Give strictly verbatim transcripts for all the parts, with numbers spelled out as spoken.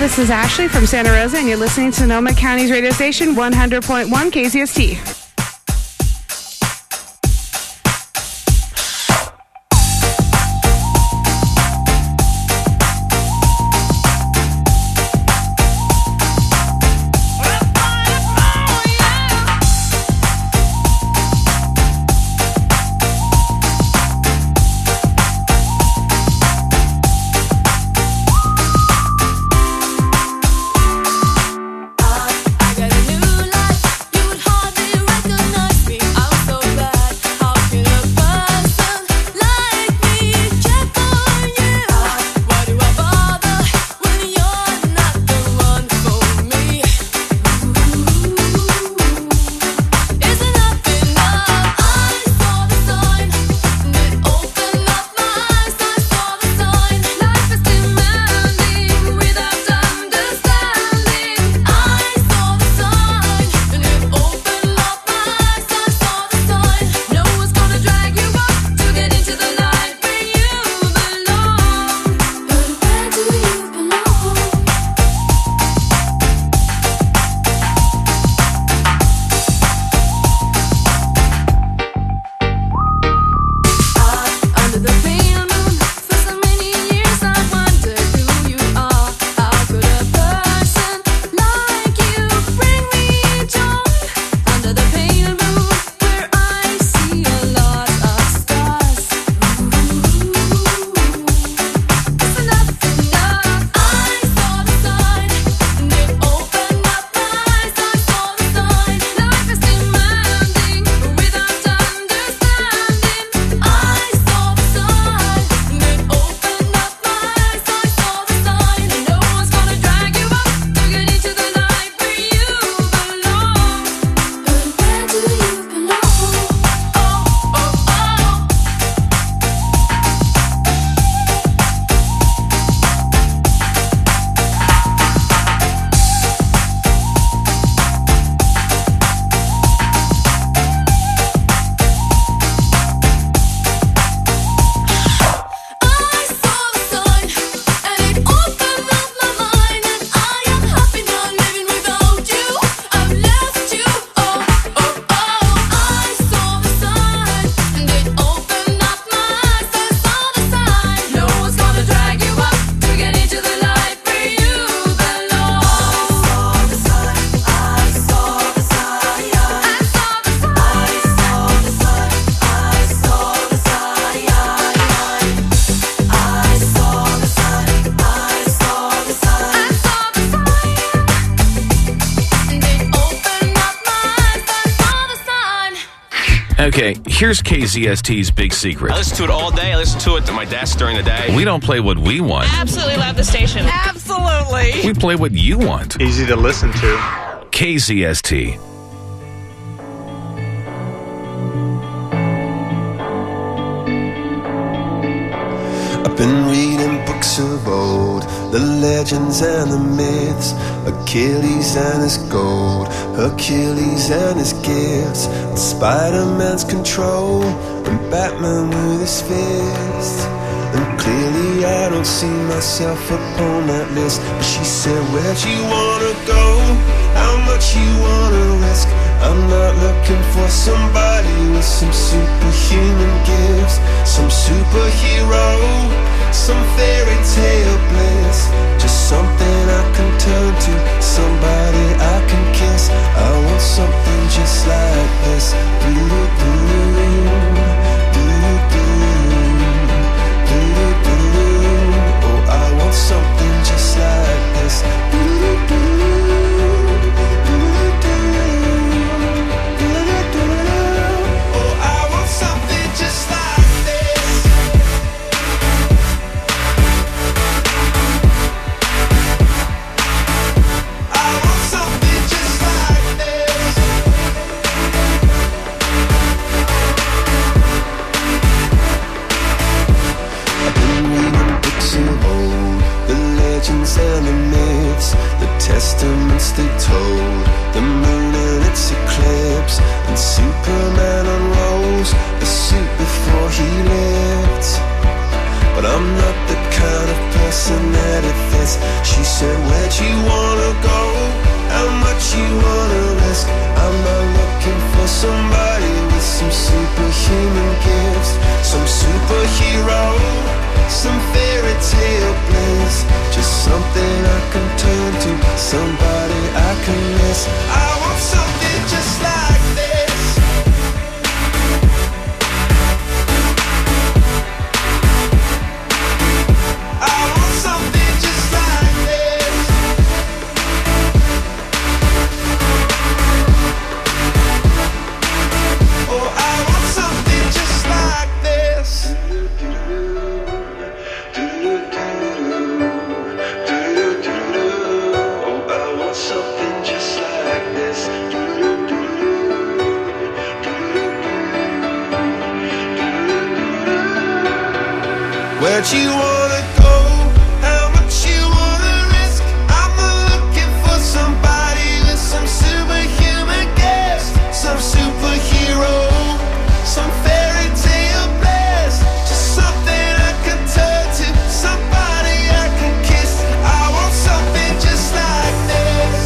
this is Ashley from Santa Rosa, and you're listening to Sonoma County's radio station, one hundred point one K Z S T. Okay, here's K Z S T's big secret. I listen to it all day. I listen to it at my desk during the day. We don't play what we want. Absolutely love the station. Absolutely. We play what you want. Easy to listen to. K Z S T. I've been reading books of old, the legends and the myths, Achilles and his gold, Hercules and his gifts, and Spider-Man's control, and Batman with his fist. And clearly I don't see myself upon that list. But she said, where'd you wanna go? How much you wanna risk? I'm not looking for somebody with some superhuman gifts, some superhero, some fairy tale bliss. Just something I can turn to, somebody I can kiss. I want something just like this. Do-do-do, do-do-do, do-do-do. Oh, I want something just like this. Do-do-do. And the myths, the testaments they told, the moon and its eclipse, and Superman unrolls the suit before he lived. But I'm not the kind of person house and that it fits. She said, where'd you wanna go? How much you wanna risk? I'm not looking for somebody with some superhuman gifts, some superhero, some fairy tale bliss. Just something I can turn to, somebody I can miss. I want something just like this. I want something just like this. Oh, I want something just like this. Something just like this. Where'd you wanna go? How much you wanna risk? I'm not looking for somebody with some superhuman gifts, some superhero, some fairy tale bliss. Just something I can turn to, somebody I can kiss. I want something just like this.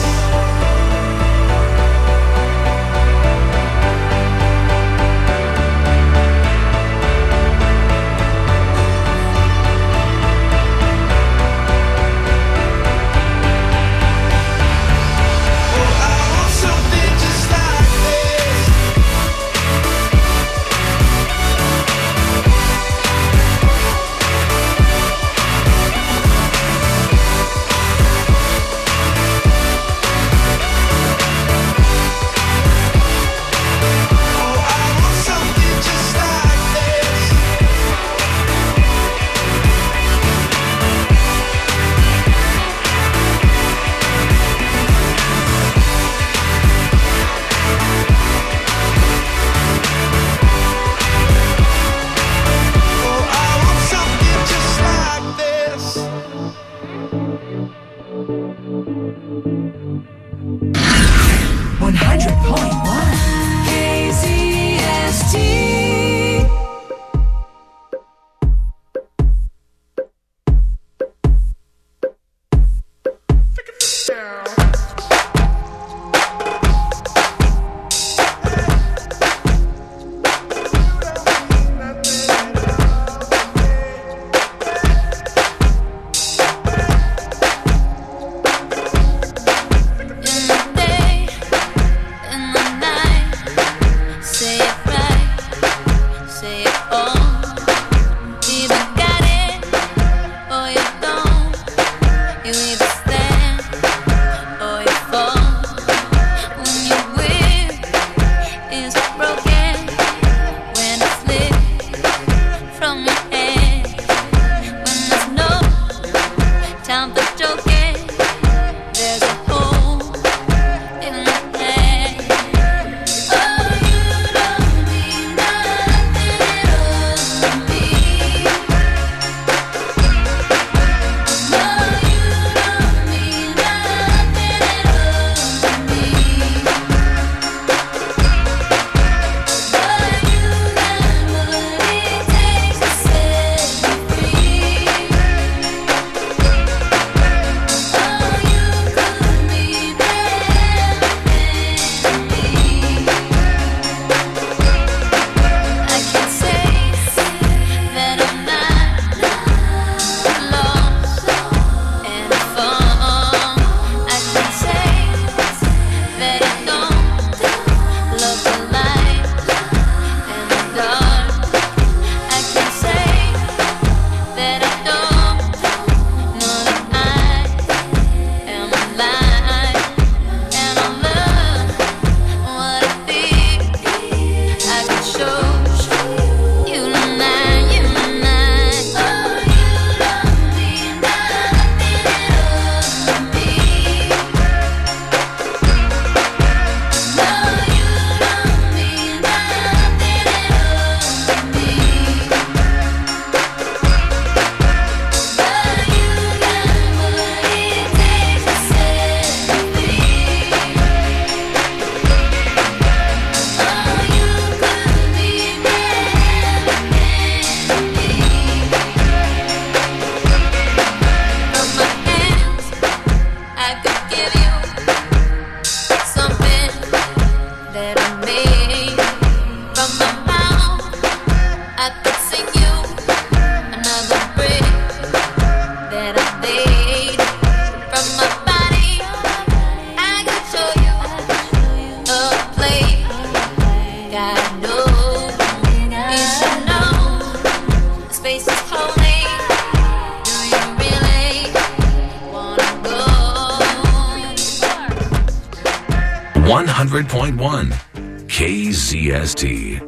one hundred point one K Z S T.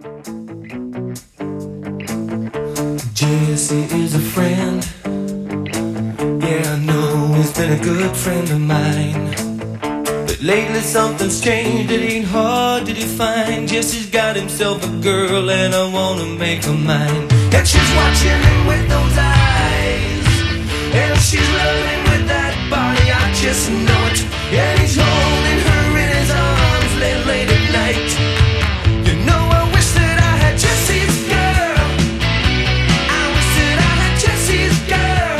Jesse is a friend. Yeah, I know he's been a good friend of mine. But lately something's changed, it ain't hard to define. Jesse's got himself a girl and I wanna make her mine. And she's watching him with those eyes, and she's loving with that body, I just know it. And he's holding her in his arms late, late at night. You know I wish that I had Jesse's girl. I wish that I had Jesse's girl.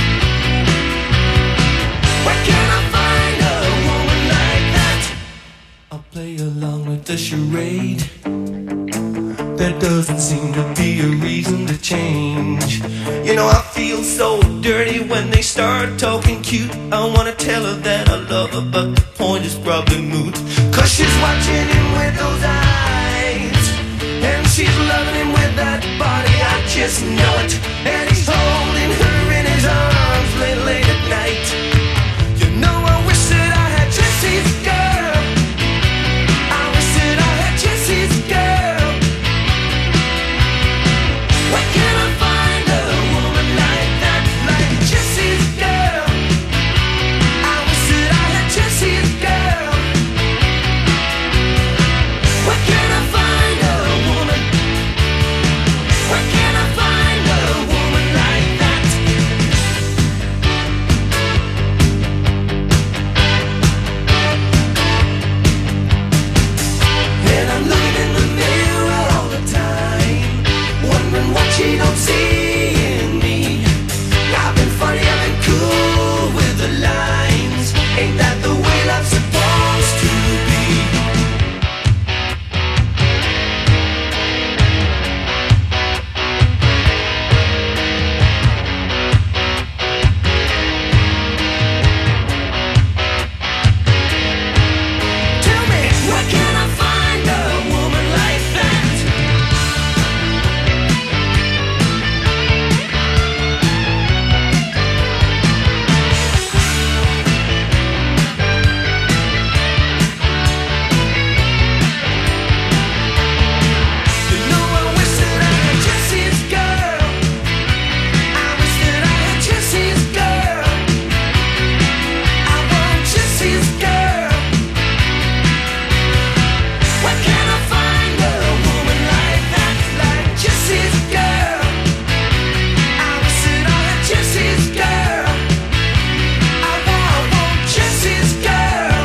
Where can I find a woman like that? I'll play along with the charade. There doesn't seem to be a reason to change. You know I feel so dirty when they start talking cute. I wanna tell her that I love her, but the point is probably moot. Cause she's watching him with those eyes, and she's loving him with that body, I just know it. And he's holding her in his arms late, late at night. You know I wish that I had Jesse's girl. I wish that I had Jesse's girl. Where can I find a woman like that, like Jesse's girl? I wish that I had Jesse's girl. Where can I find a woman? Where can I find a woman like that? And I'm looking in the mirror all the time, wondering what she don't see in me. I've been funny, I've been cool with the lines. Ain't that the way love's supposed to be? Tell me, where can I find a woman like that? You know I wish that I had Jesse's girl. I wish that I had Jesse's girl. I want Jesse's girl. Where can I find a woman like that, like Jesse's girl? I wish that I had Jesse's girl. I want, I want Jesse's girl.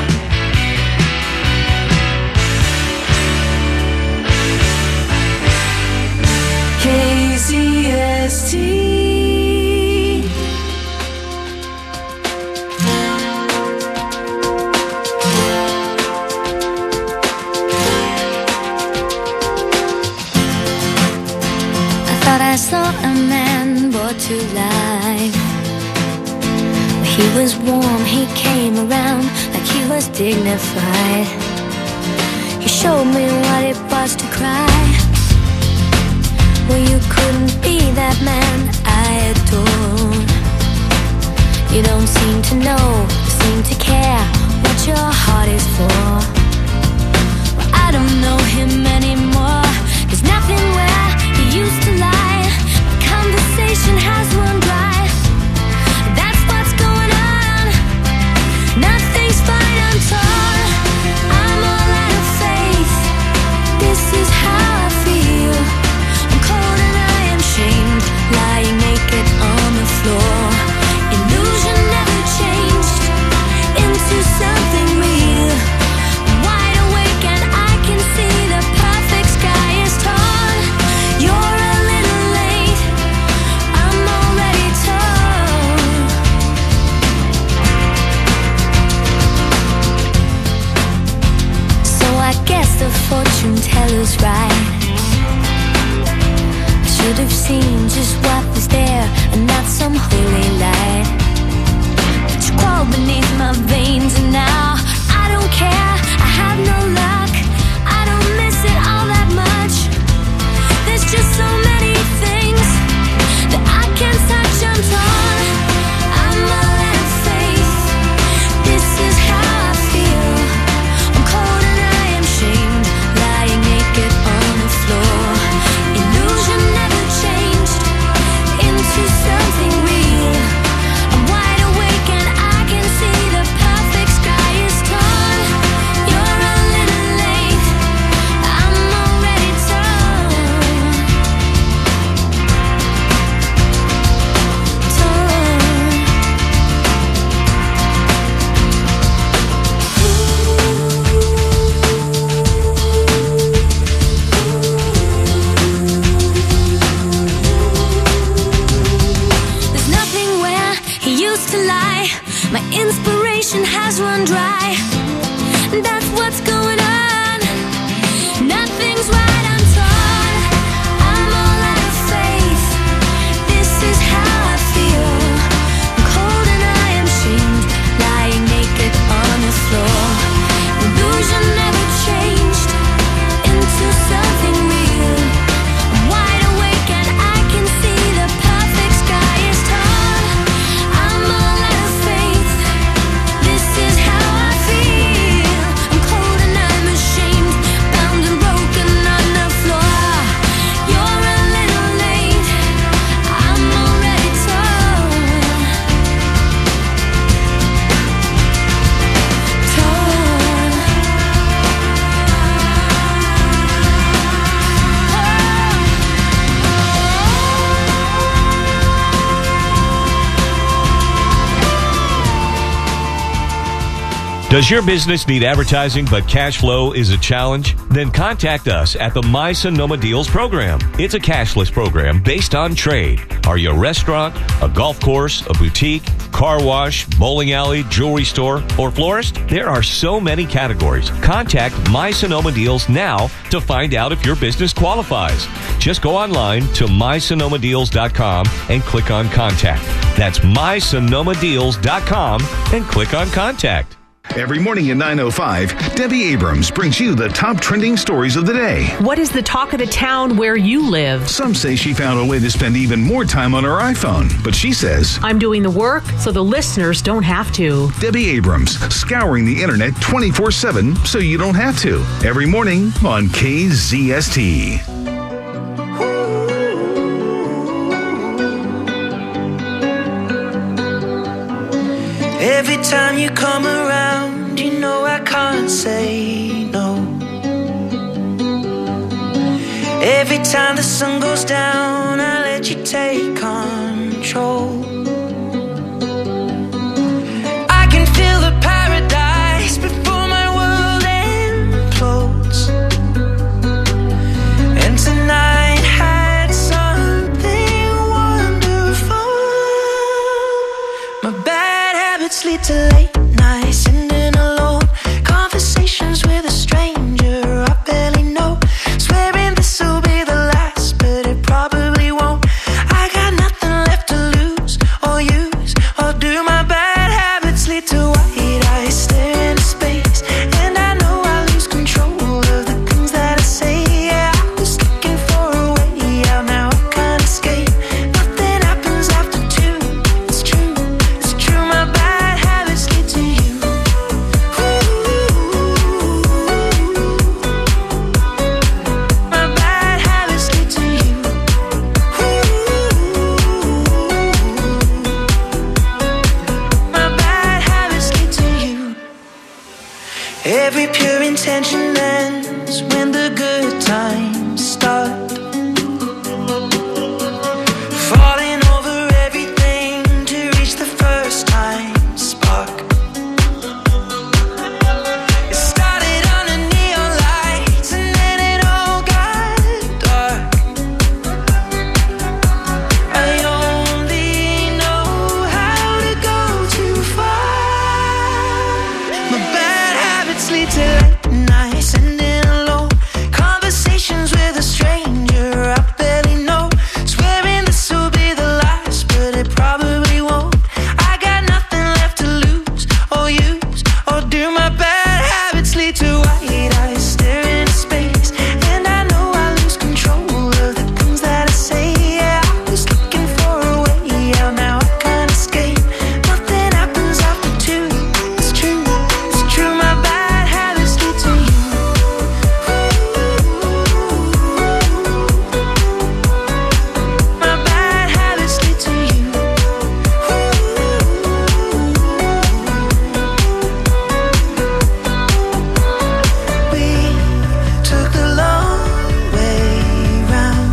K Z S T. I thought I saw a man brought to life. He was warm, he came around like he was dignified. He showed me what it was to cry. Well, you couldn't be that man I adored. You don't seem to know, seem to care what your heart is for. Well, I don't know him anymore. There's nothing where he used to lie. The conversation has run dry. That's what's going on. Nothing's fine, I'm torn. I'm all out of faith. This is how I feel. I'm cold and I am shamed, lying naked on the floor. Illusion never changed into something real. I'm wide awake and I can see the perfect sky is torn. You're a little late, I'm already torn. So I guess the fortune teller's right. I should have seen just what was there and not some holy light. But you crawled beneath my veins and now I don't care. I have no luck, I don't miss it all that much. There's just so many things that I can't touch, I'm torn. I'm all out of faith. This is how I feel. I'm to lie. My inspiration has run dry. That's what's going on. Nothing's right, I'm torn. I'm all out of faith. This is how I feel. I'm cold and I am shamed, lying naked on the floor. Illusion never changed into something real. I'm wide awake and I can see the perfect sky is torn. I'm all out of faith. This is how I feel. I'm cold and I'm ashamed, bound and broken on the floor. You're a little late, I'm already torn. Torn. Does your business need advertising but cash flow is a challenge? Then contact us at the My Sonoma Deals program. It's a cashless program based on trade. Are you a restaurant, a golf course, a boutique, car wash, bowling alley, jewelry store, or florist? There are so many categories. Contact My Sonoma Deals now to find out if your business qualifies. Just go online to my sonoma deals dot com and click on Contact. That's my sonoma deals dot com and click on Contact. Every morning at nine oh five, Debbie Abrams brings you the top trending stories of the day. What is the talk of the town where you live? Some say she found a way to spend even more time on her iPhone, but she says, I'm doing the work so the listeners don't have to. Debbie Abrams, scouring the internet twenty-four seven so you don't have to. Every morning on K Z S T. Every time you come around, you know I can't say no. Every time the sun goes down, I let you take control. I can feel the paradise before my world implodes. And tonight had something wonderful. My bad habits lead to late nights, sitting alone, conversations with a stranger I barely know, swearing this will be the last, but it probably won't. I got nothing left to lose or use or do. My bad habits lead to white eyes stare into space, and I know I lose control of the things that I say. Yeah, I was looking for a way out, now I can't escape. Nothing happens after two. It's true, it's true. My bad habits lead to you. My bad habits lead to you. My bad habits lead to you. Every pure intention ends when the good times start. Falling over everything to reach the first time spark. It started under neon lights and then it all got dark. I only know how to go too far. My bad habits lead to late nights, sitting alone, conversations with a stranger I barely know, swearing this will be the last, but it probably won't. I got nothing left to lose or use or do. My bad habits lead to white eyes stare into space, and I know I lose control of the things that I say. Yeah, I was looking for a way out, now I can't escape. Nothing happens after two. It's true, it's true. My bad habits lead to you. My bad habits lead to you. We took the long way round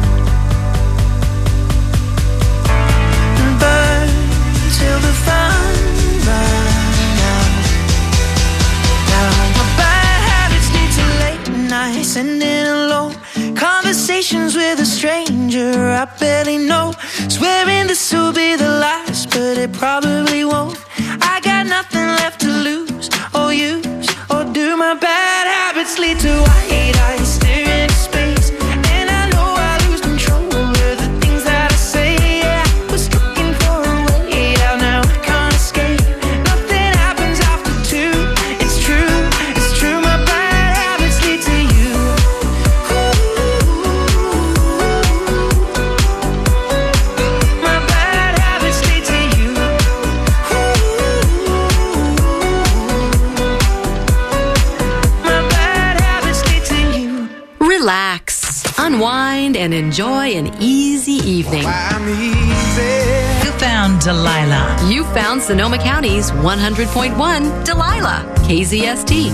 and burned till the fun ran out. Now my bad habits lead to late nights, sitting alone, conversations with a stranger I barely know, swearing this will be the last, but it probably won't. unwind and enjoy an easy evening. You found Delilah. You found Sonoma County's one hundred point one Delilah, K Z S T.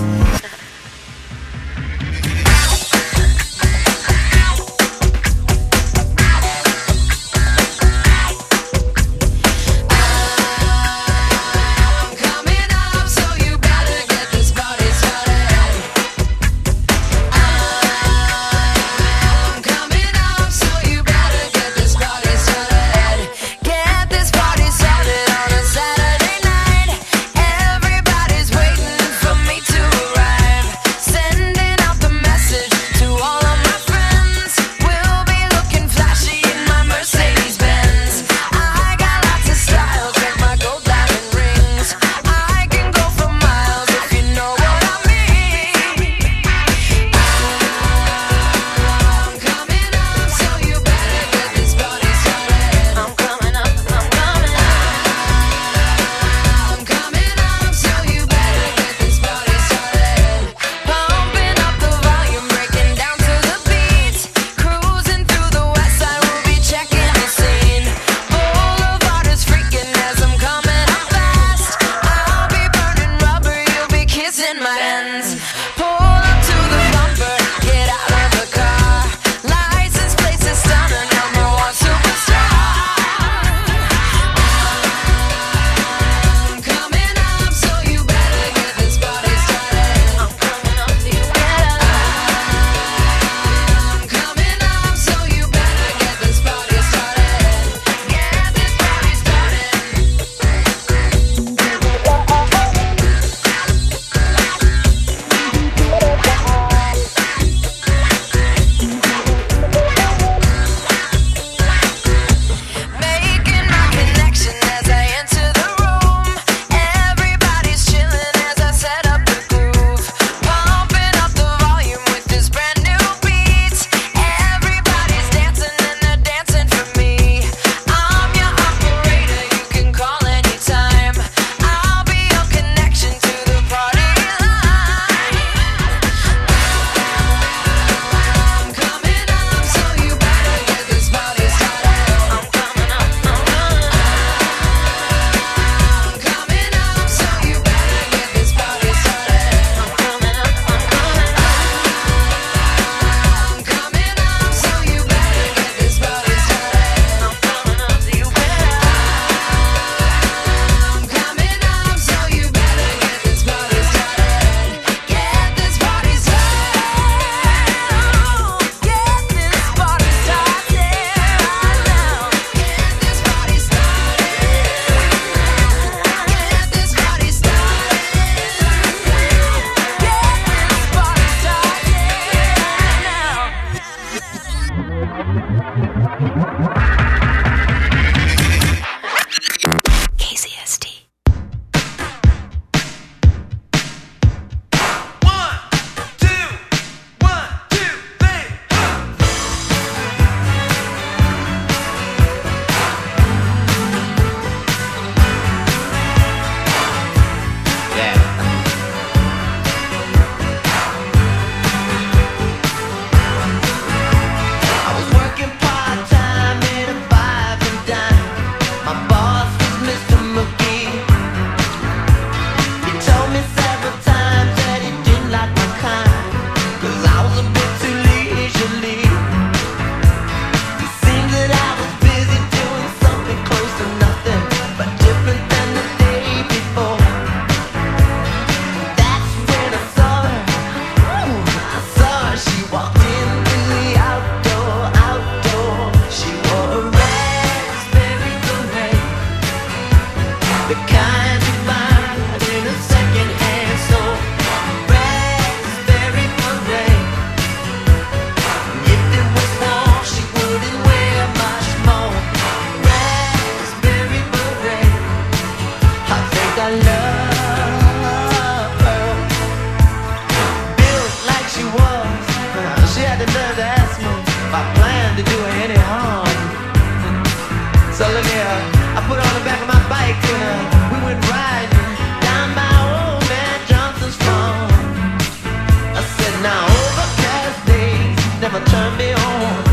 So look here, I put on the back of my bike and uh, we went riding down by old man Johnson's farm. I said, now overcast days never turn me on.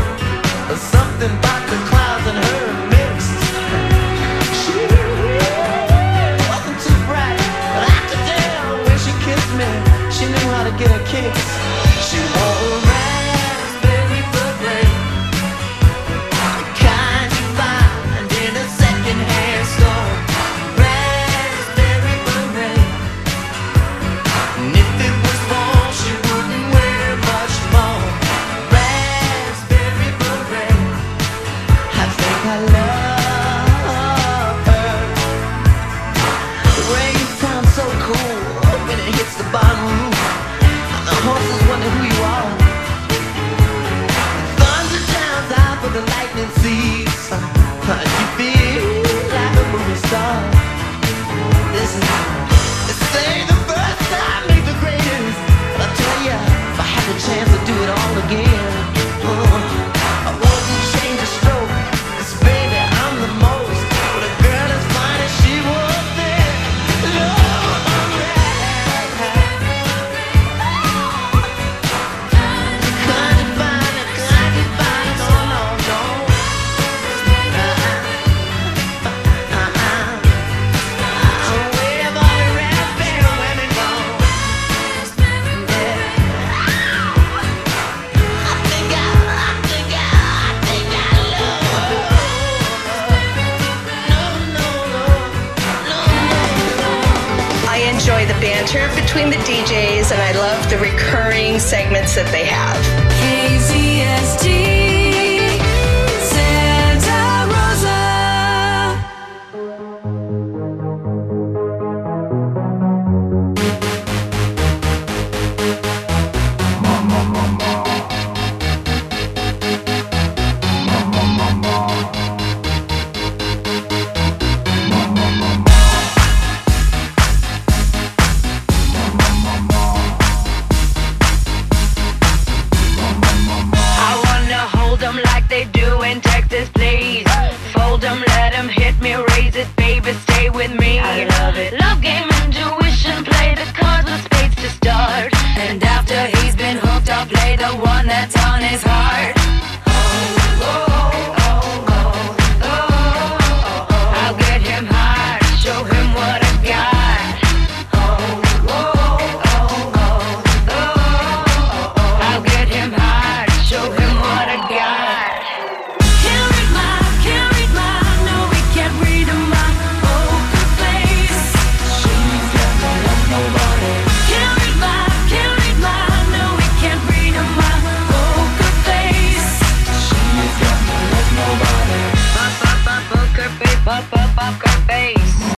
enjoy the banter between the D Js, and I love the recurring segments that they have. K Z S T